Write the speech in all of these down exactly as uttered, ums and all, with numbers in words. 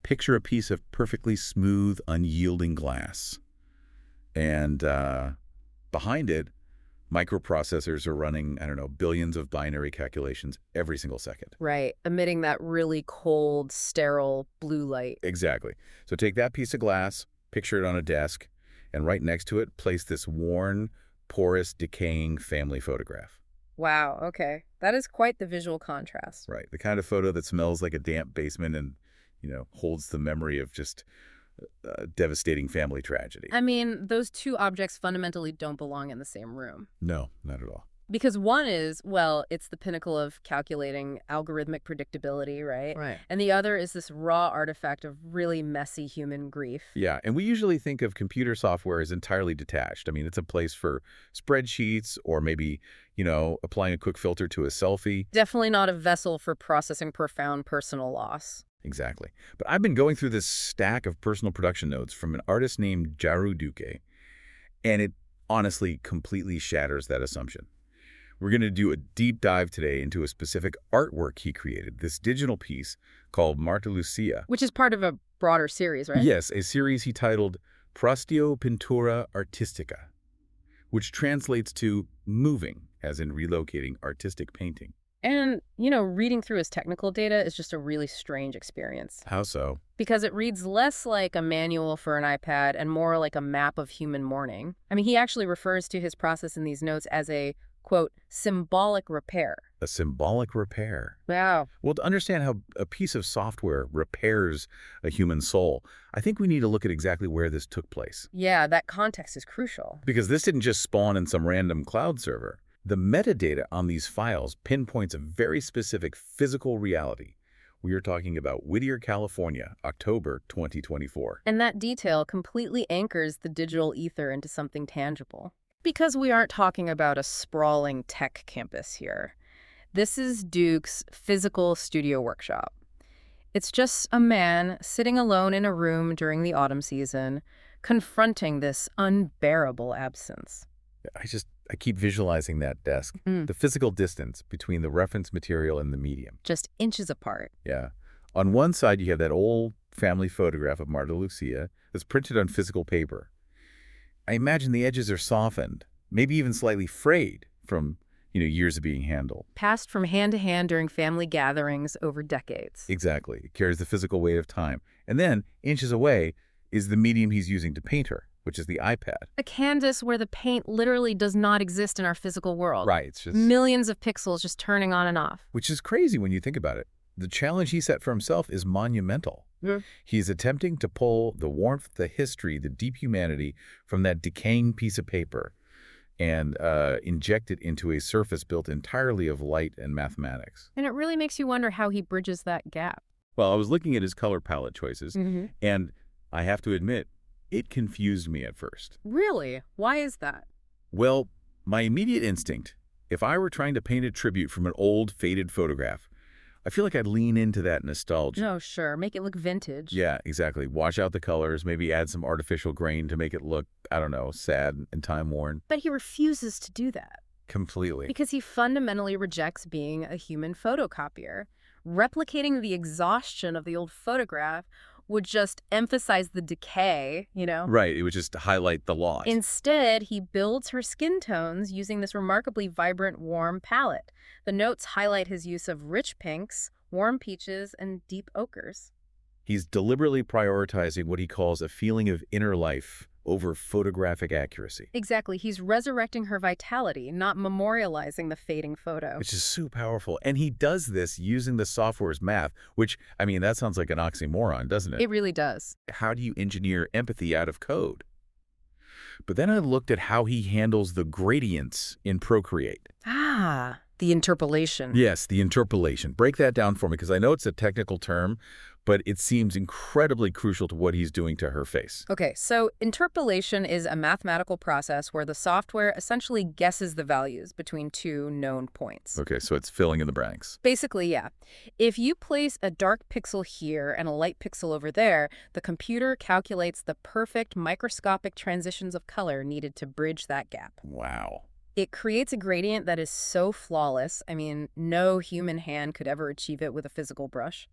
Picture a piece of perfectly smooth, unyielding glass. And uh, behind it, microprocessors are running, I don't know, billions of binary calculations every single second. Right, emitting that really cold, sterile blue light. Exactly. So take that piece of glass, picture it on a desk, and right next to it, place this worn, porous, decaying family photograph. Wow, okay. That is quite the visual contrast. Right. The kind of photo that smells like a damp basement and, you know, holds the memory of just uh, devastating family tragedy. I mean, those two objects fundamentally don't belong in the same room. No, not at all. Because one is, well, it's the pinnacle of calculating algorithmic predictability, right? Right. And the other is this raw artifact of really messy human grief. Yeah, and we usually think of computer software as entirely detached. I mean, it's a place for spreadsheets or maybe, you know, applying a quick filter to a selfie. Definitely not a vessel for processing profound personal loss. Exactly. But I've been going through this stack of personal production notes from an artist named Jaru Duque, and it honestly completely shatters that assumption. We're going to do a deep dive today into a specific artwork he created, this digital piece called Marta Lucia. Which is part of a broader series, right? Yes, a series he titled Prostio Pintura Artistica, which translates to moving, as in relocating artistic painting. And, you know, reading through his technical data is just a really strange experience. How so? Because it reads less like a manual for an iPad and more like a map of human mourning. I mean, he actually refers to his process in these notes as a, quote, symbolic repair. A symbolic repair. Wow. Well, to understand how a piece of software repairs a human soul, I think we need to look at exactly where this took place. Yeah, that context is crucial. Because this didn't just spawn in some random cloud server. The metadata on these files pinpoints a very specific physical reality. We are talking about Whittier, California, October twenty twenty-four. And that detail completely anchors the digital ether into something tangible. Because we aren't talking about a sprawling tech campus here. This is Duke's physical studio workshop. It's just a man sitting alone in a room during the autumn season, confronting this unbearable absence. I just, I keep visualizing that desk. Mm. The physical distance between the reference material and the medium. Just inches apart. Yeah. On one side, you have that old family photograph of Marta Lucia that's printed on physical paper. I imagine the edges are softened, maybe even slightly frayed from, you know, years of being handled. Passed from hand to hand during family gatherings over decades. Exactly. It carries the physical weight of time. And then, inches away, is the medium he's using to paint her, which is the iPad. A canvas where the paint literally does not exist in our physical world. Right. It's just Millions of pixels just turning on and off. Which is crazy when you think about it. The challenge he set for himself is monumental. Yeah. He's attempting to pull the warmth, the history, the deep humanity from that decaying piece of paper and uh, inject it into a surface built entirely of light and mathematics. And it really makes you wonder how he bridges that gap. Well, I was looking at his color palette choices, Mm-hmm. and I have to admit, it confused me at first. Really? Why is that? Well, my immediate instinct, if I were trying to paint a tribute from an old, faded photograph, I feel like I'd lean into that nostalgia. No, sure. Make it look vintage. Yeah, exactly. Wash out the colors, maybe add some artificial grain to make it look, I don't know, sad and time-worn. But he refuses to do that. Completely. Because he fundamentally rejects being a human photocopier. Replicating the exhaustion of the old photograph would just emphasize the decay, you know? Right, it would just highlight the loss. Instead, he builds her skin tones using this remarkably vibrant, warm palette. The notes highlight his use of rich pinks, warm peaches, and deep ochres. He's deliberately prioritizing what he calls a feeling of inner life over photographic accuracy. Exactly. He's resurrecting her vitality, not memorializing the fading photo. Which is so powerful. And he does this using the software's math, which, I mean, that sounds like an oxymoron, doesn't it? It really does. How do you engineer empathy out of code? But then I looked at how he handles the gradients in Procreate. Ah, the interpolation. Yes, the interpolation. Break that down for me, because I know it's a technical term, but it seems incredibly crucial to what he's doing to her face. Okay, so interpolation is a mathematical process where the software essentially guesses the values between two known points. Okay, so it's filling in the blanks. Basically, yeah. If you place a dark pixel here and a light pixel over there, the computer calculates the perfect microscopic transitions of color needed to bridge that gap. Wow. It creates a gradient that is so flawless, I mean, no human hand could ever achieve it with a physical brush.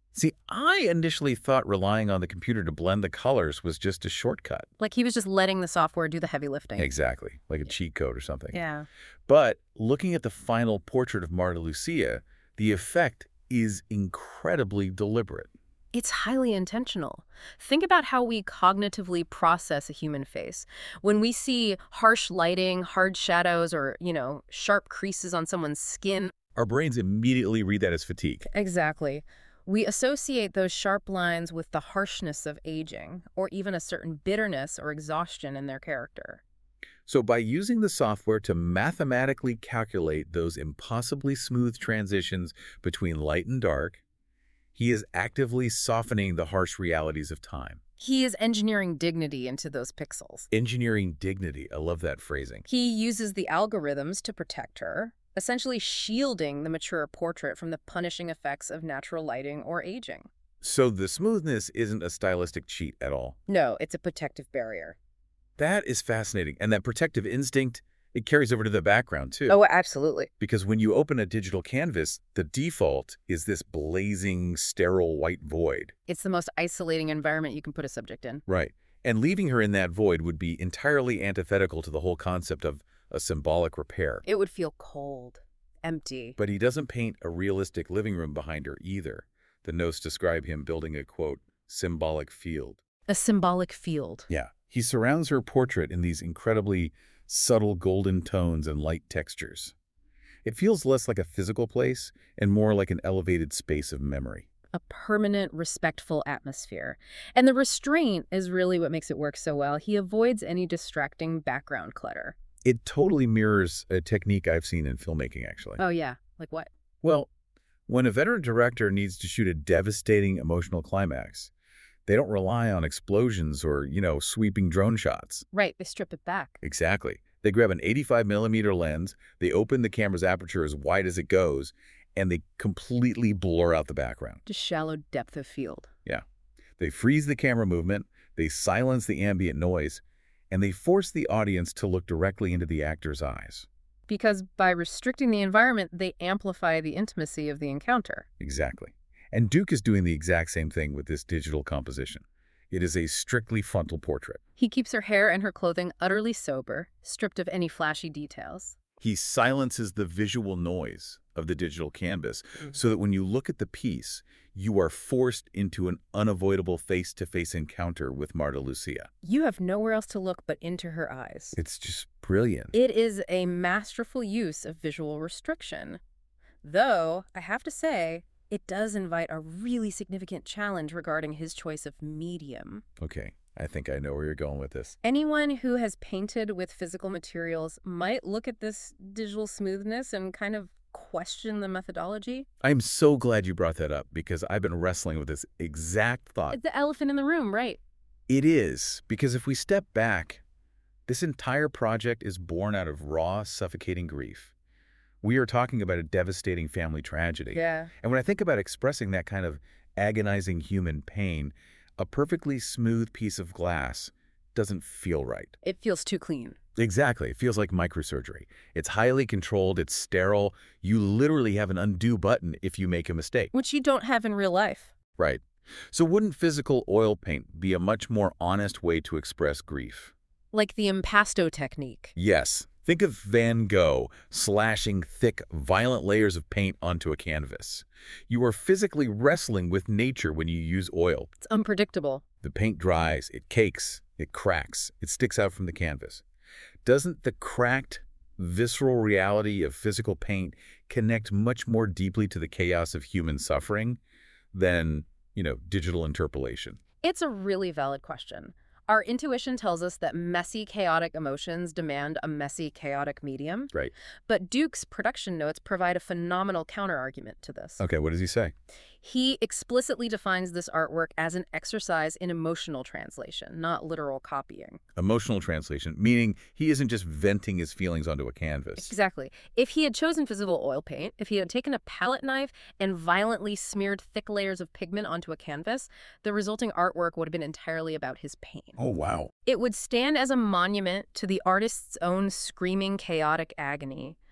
See, I initially thought relying on the computer to blend the colors was just a shortcut. Like he was just letting the software do the heavy lifting. Exactly, like a cheat code or something. Yeah. But looking at the final portrait of Marta Lucia, the effect is incredibly deliberate. It's highly intentional. Think about how we cognitively process a human face. When we see harsh lighting, hard shadows, or, you know, sharp creases on someone's skin. Our brains immediately read that as fatigue. Exactly. We associate those sharp lines with the harshness of aging, or even a certain bitterness or exhaustion in their character. So by using the software to mathematically calculate those impossibly smooth transitions between light and dark, he is actively softening the harsh realities of time. He is engineering dignity into those pixels. Engineering dignity. I love that phrasing. He uses the algorithms to protect her, essentially shielding the mature portrait from the punishing effects of natural lighting or aging. So the smoothness isn't a stylistic cheat at all. No, it's a protective barrier. That is fascinating. And that protective instinct, it carries over to the background, too. Oh, absolutely. Because when you open a digital canvas, the default is this blazing, sterile white void. It's the most isolating environment you can put a subject in. Right. And leaving her in that void would be entirely antithetical to the whole concept of a symbolic repair. It would feel cold, empty. But he doesn't paint a realistic living room behind her either. The notes describe him building a, quote, symbolic field. A symbolic field. Yeah. He surrounds her portrait in these incredibly subtle golden tones and light textures. It feels less like a physical place and more like an elevated space of memory. A permanent, respectful atmosphere. And the restraint is really what makes it work so well. He avoids any distracting background clutter. It totally mirrors a technique I've seen in filmmaking, actually. Oh, yeah. Like what? Well, when a veteran director needs to shoot a devastating emotional climax, they don't rely on explosions or, you know, sweeping drone shots. Right. They strip it back. Exactly. They grab an eighty-five millimeter lens, they open the camera's aperture as wide as it goes, and they completely blur out the background. Just shallow depth of field. Yeah. They freeze the camera movement, they silence the ambient noise, and they force the audience to look directly into the actor's eyes. Because by restricting the environment, they amplify the intimacy of the encounter. Exactly. And Duke is doing the exact same thing with this digital composition. It is a strictly frontal portrait. He keeps her hair and her clothing utterly sober, stripped of any flashy details. He silences the visual noise of the digital canvas mm-hmm. so that when you look at the piece, you are forced into an unavoidable face-to-face encounter with Marta Lucia. You have nowhere else to look but into her eyes. It's just brilliant. It is a masterful use of visual restriction. Though, I have to say, it does invite a really significant challenge regarding his choice of medium. Okay, I think I know where you're going with this. Anyone who has painted with physical materials might look at this digital smoothness and kind of question the methodology. I'm so glad you brought that up because I've been wrestling with this exact thought. It's the elephant in the room, right? It is, because if we step back, this entire project is born out of raw, suffocating grief. We are talking about a devastating family tragedy. Yeah. And when I think about expressing that kind of agonizing human pain, a perfectly smooth piece of glass doesn't feel right. It feels too clean. Exactly. It feels like microsurgery. It's highly controlled. It's sterile. You literally have an undo button if you make a mistake. Which you don't have in real life. Right. So wouldn't physical oil paint be a much more honest way to express grief? Like the impasto technique. Yes. Think of Van Gogh slashing thick, violent layers of paint onto a canvas. You are physically wrestling with nature when you use oil. It's unpredictable. The paint dries, it cakes, it cracks, it sticks out from the canvas. Doesn't the cracked, visceral reality of physical paint connect much more deeply to the chaos of human suffering than, you know, digital interpolation? It's a really valid question. Our intuition tells us that messy, chaotic emotions demand a messy, chaotic medium. Right. But Duke's production notes provide a phenomenal counterargument to this. Okay, what does he say? He explicitly defines this artwork as an exercise in emotional translation, not literal copying. Emotional translation, meaning he isn't just venting his feelings onto a canvas. Exactly. If he had chosen physical oil paint, if he had taken a palette knife and violently smeared thick layers of pigment onto a canvas, the resulting artwork would have been entirely about his pain. Oh, wow. It would stand as a monument to the artist's own screaming, chaotic agony.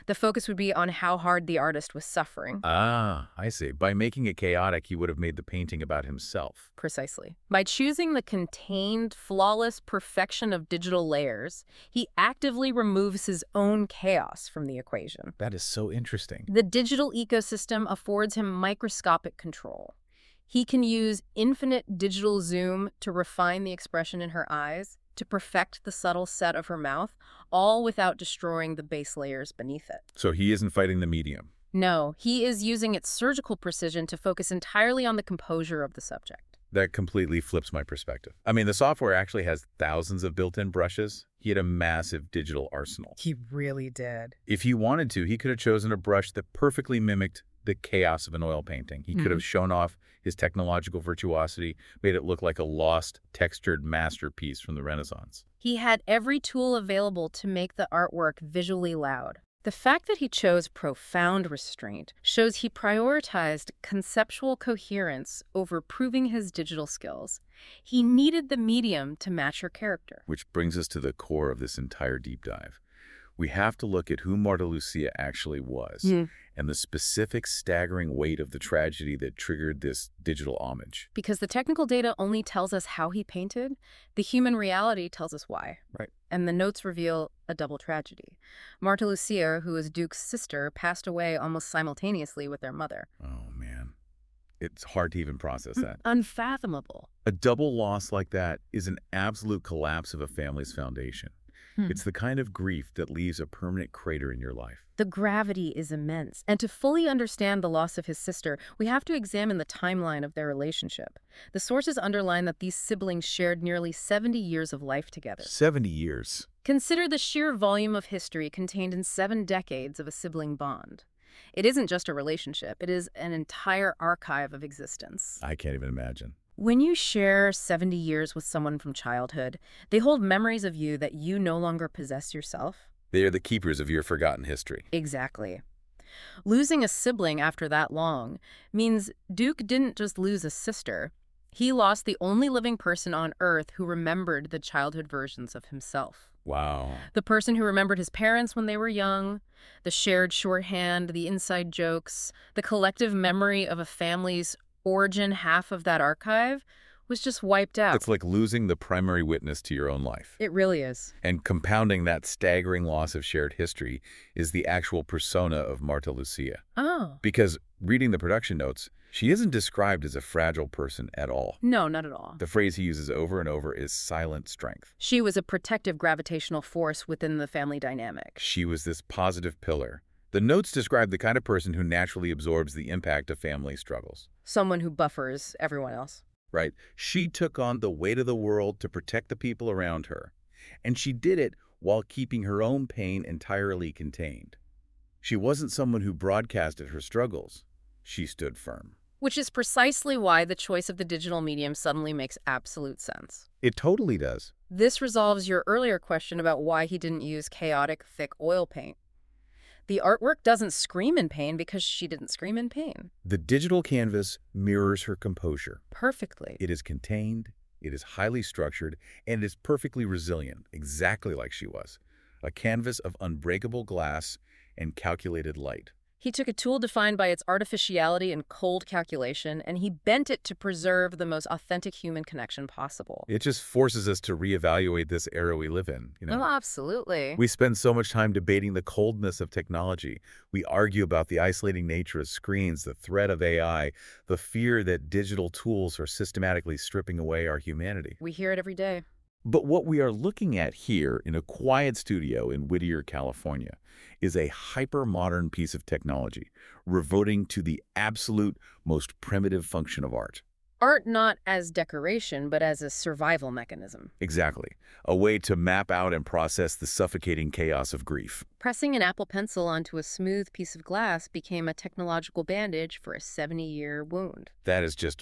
The focus would be on how hard the artist was suffering. Ah, I see. By making it chaotic, he would have made the painting about himself. Precisely. By choosing the contained, flawless perfection of digital layers, he actively removes his own chaos from the equation. That is so interesting. The digital ecosystem affords him microscopic control. He can use infinite digital zoom to refine the expression in her eyes, to perfect the subtle set of her mouth, all without destroying the base layers beneath it. So he isn't fighting the medium. No, he is using its surgical precision to focus entirely on the composure of the subject. That completely flips my perspective. I mean, the software actually has thousands of built-in brushes. He had a massive digital arsenal. He really did. If he wanted to, he could have chosen a brush that perfectly mimicked the chaos of an oil painting. He could have shown off his technological virtuosity, made it look like a lost, textured masterpiece from the Renaissance. He had every tool available to make the artwork visually loud. The fact that he chose profound restraint shows he prioritized conceptual coherence over proving his digital skills. He needed the medium to match her character. Which brings us to the core of this entire deep dive. We have to look at who Marta Lucia actually was Mm. and the specific staggering weight of the tragedy that triggered this digital homage. Because the technical data only tells us how he painted, the human reality tells us why. Right. And the notes reveal a double tragedy. Marta Lucia, who is Duke's sister, passed away almost simultaneously with their mother. Oh, man. It's hard to even process that. Unfathomable. A double loss like that is an absolute collapse of a family's foundation. Hmm. It's the kind of grief that leaves a permanent crater in your life. The gravity is immense, and to fully understand the loss of his sister, we have to examine the timeline of their relationship. The sources underline that these siblings shared nearly seventy years of life together. seventy years. Consider the sheer volume of history contained in seven decades of a sibling bond. It isn't just a relationship, it is an entire archive of existence. I can't even imagine. When you share seventy years with someone from childhood, they hold memories of you that you no longer possess yourself. They are the keepers of your forgotten history. Exactly. Losing a sibling after that long means Duke didn't just lose a sister. He lost the only living person on Earth who remembered the childhood versions of himself. Wow. The person who remembered his parents when they were young, the shared shorthand, the inside jokes, the collective memory of a family's origin half of that archive was just wiped out. It's like losing the primary witness to your own life. It really is. And compounding that staggering loss of shared history is the actual persona of Marta Lucia. Oh. Because reading the production notes, she isn't described as a fragile person at all. No, not at all. The phrase he uses over and over is silent strength. She was a protective gravitational force within the family dynamic. She was this positive pillar. The notes describe the kind of person who naturally absorbs the impact of family struggles. Someone who buffers everyone else. Right? She took on the weight of the world to protect the people around her. And she did it while keeping her own pain entirely contained. She wasn't someone who broadcasted her struggles. She stood firm. Which is precisely why the choice of the digital medium suddenly makes absolute sense. It totally does. This resolves your earlier question about why he didn't use chaotic, thick oil paint. The artwork doesn't scream in pain because she didn't scream in pain. The digital canvas mirrors her composure. Perfectly. It is contained, it is highly structured, and it is perfectly resilient, exactly like she was. A canvas of unbreakable glass and calculated light. He took a tool defined by its artificiality and cold calculation, and he bent it to preserve the most authentic human connection possible. It just forces us to reevaluate this era we live in. You know? Oh, absolutely. We spend so much time debating the coldness of technology. We argue about the isolating nature of screens, the threat of A I, the fear that digital tools are systematically stripping away our humanity. We hear it every day. But what we are looking at here in a quiet studio in Whittier, California, is a hyper-modern piece of technology, reverting to the absolute most primitive function of art. Art not as decoration, but as a survival mechanism. Exactly. A way to map out and process the suffocating chaos of grief. Pressing an Apple Pencil onto a smooth piece of glass became a technological bandage for a seventy-year wound. That is just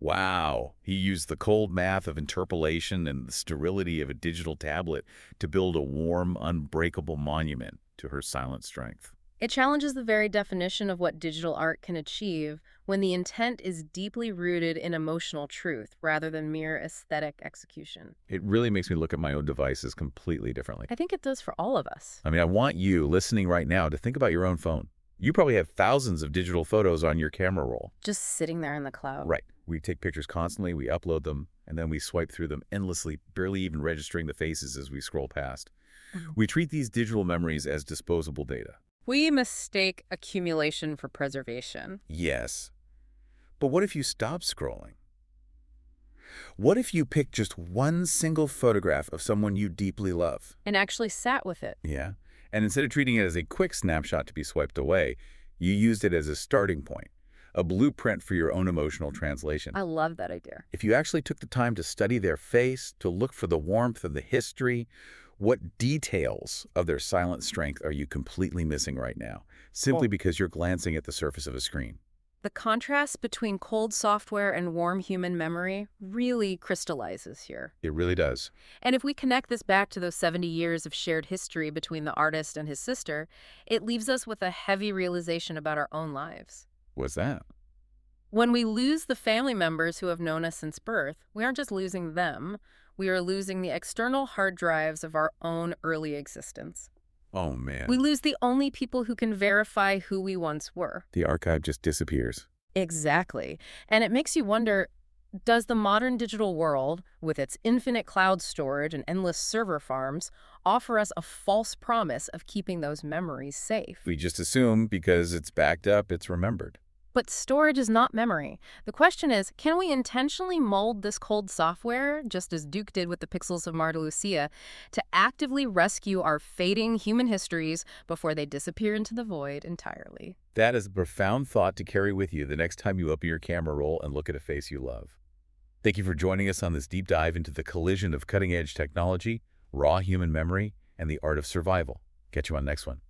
wow. He used the cold math of interpolation and the sterility of a digital tablet to build a warm, unbreakable monument to her silent strength. It challenges the very definition of what digital art can achieve when the intent is deeply rooted in emotional truth rather than mere aesthetic execution. It really makes me look at my own devices completely differently. I think it does for all of us. I mean, I want you listening right now to think about your own phone. You probably have thousands of digital photos on your camera roll. Just sitting there in the cloud. Right. We take pictures constantly, we upload them, and then we swipe through them endlessly, barely even registering the faces as we scroll past. Mhm. We treat these digital memories as disposable data. We mistake accumulation for preservation. Yes. But what if you stop scrolling? What if you pick just one single photograph of someone you deeply love? And actually sat with it. Yeah. And instead of treating it as a quick snapshot to be swiped away, you used it as a starting point, a blueprint for your own emotional translation. I love that idea. If you actually took the time to study their face, to look for the warmth of the history, what details of their silent strength are you completely missing right now, simply Oh. because you're glancing at the surface of a screen? The contrast between cold software and warm human memory really crystallizes here. It really does. And if we connect this back to those seventy years of shared history between the artist and his sister, it leaves us with a heavy realization about our own lives. What's that? When we lose the family members who have known us since birth, we aren't just losing them, we are losing the external hard drives of our own early existence. Oh, man. We lose the only people who can verify who we once were. The archive just disappears. Exactly. And it makes you wonder, does the modern digital world, with its infinite cloud storage and endless server farms, offer us a false promise of keeping those memories safe? We just assume because it's backed up, it's remembered. But storage is not memory. The question is, can we intentionally mold this cold software, just as Duke did with the pixels of Marta Lucia, to actively rescue our fading human histories before they disappear into the void entirely? That is a profound thought to carry with you the next time you open your camera roll and look at a face you love. Thank you for joining us on this deep dive into the collision of cutting-edge technology, raw human memory, and the art of survival. Catch you on the next one.